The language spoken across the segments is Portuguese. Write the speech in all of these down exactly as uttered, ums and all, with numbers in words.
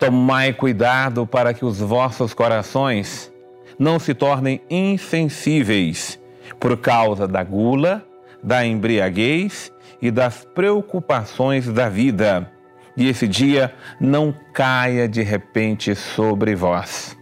Tomai cuidado para que os vossos corações não se tornem insensíveis por causa da gula, da embriaguez e das preocupações da vida, e esse dia não caia de repente sobre vós.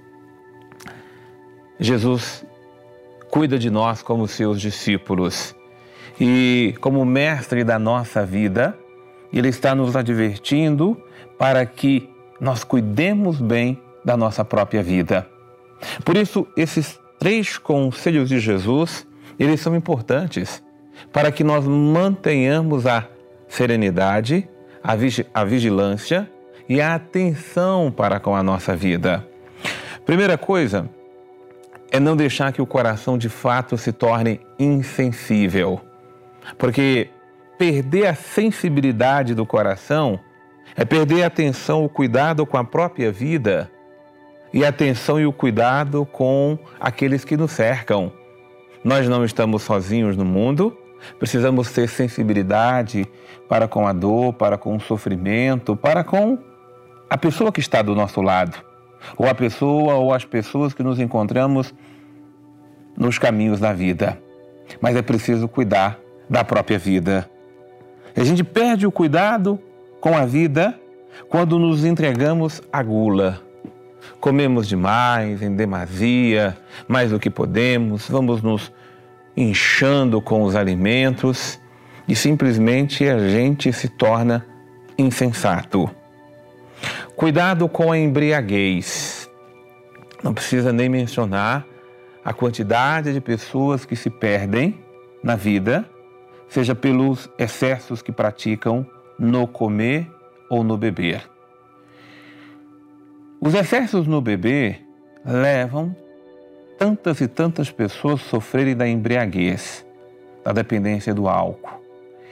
Jesus cuida de nós como seus discípulos e, como mestre da nossa vida, Ele está nos advertindo para que nós cuidemos bem da nossa própria vida. Por isso, esses três conselhos de Jesus, eles são importantes para que nós mantenhamos a serenidade, a, vigi- a vigilância e a atenção para com a nossa vida. Primeira coisa é não deixar que o coração de fato se torne insensível, porque perder a sensibilidade do coração é perder a atenção, o cuidado com a própria vida e a atenção e o cuidado com aqueles que nos cercam. Nós não estamos sozinhos no mundo, precisamos ter sensibilidade para com a dor, para com o sofrimento, para com a pessoa que está do nosso lado, ou a pessoa ou as pessoas que nos encontramos nos caminhos da vida. Mas é preciso cuidar da própria vida. A gente perde o cuidado com a vida quando nos entregamos à gula. Comemos demais, em demasia, mais do que podemos, vamos nos inchando com os alimentos e simplesmente a gente se torna insensato. Cuidado com a embriaguez. Não precisa nem mencionar a quantidade de pessoas que se perdem na vida, seja pelos excessos que praticam no comer ou no beber. Os excessos no beber levam tantas e tantas pessoas a sofrerem da embriaguez, da dependência do álcool.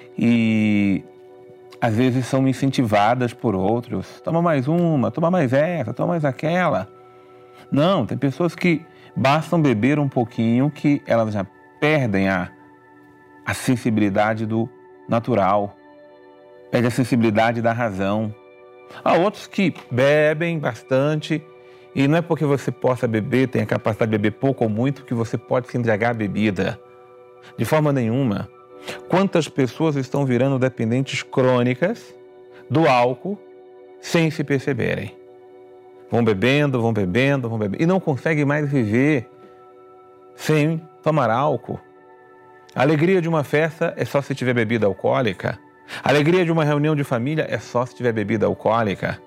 E às vezes são incentivadas por outros. Toma mais uma, toma mais essa, toma mais aquela. Não, tem pessoas que bastam beber um pouquinho que elas já perdem a, a sensibilidade do natural, perdem a sensibilidade da razão. Há outros que bebem bastante e não é porque você possa beber, tem a capacidade de beber pouco ou muito, que você pode se embriagar a bebida. De forma nenhuma. Quantas pessoas estão virando dependentes crônicas do álcool sem se perceberem? Vão bebendo, vão bebendo, vão bebendo e não conseguem mais viver sem tomar álcool. A alegria de uma festa é só se tiver bebida alcoólica. A alegria de uma reunião de família é só se tiver bebida alcoólica.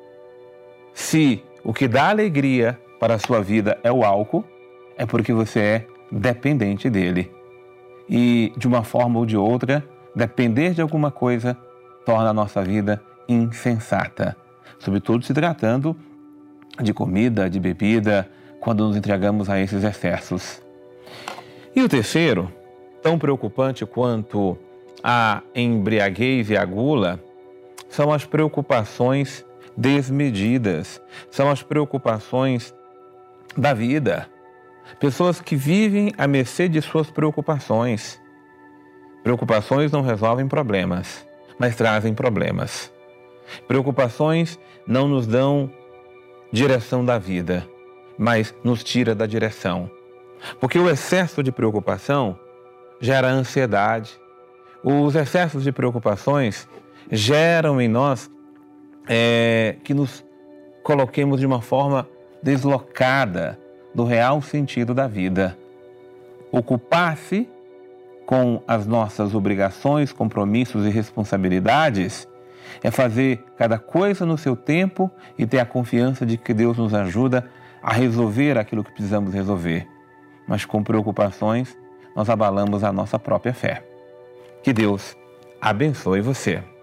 Se o que dá alegria para a sua vida é o álcool, é porque você é dependente dele. E, de uma forma ou de outra, depender de alguma coisa torna a nossa vida insensata. Sobretudo se tratando de comida, de bebida, quando nos entregamos a esses excessos. E o terceiro, tão preocupante quanto a embriaguez e a gula, são as preocupações desmedidas, são as preocupações da vida. Pessoas que vivem à mercê de suas preocupações. Preocupações não resolvem problemas, mas trazem problemas. Preocupações não nos dão direção da vida, mas nos tira da direção. Porque o excesso de preocupação gera ansiedade. Os excessos de preocupações geram em nós é, que nos coloquemos de uma forma deslocada do real sentido da vida. Ocupar-se com as nossas obrigações, compromissos e responsabilidades é fazer cada coisa no seu tempo e ter a confiança de que Deus nos ajuda a resolver aquilo que precisamos resolver. Mas com preocupações, nós abalamos a nossa própria fé. Que Deus abençoe você.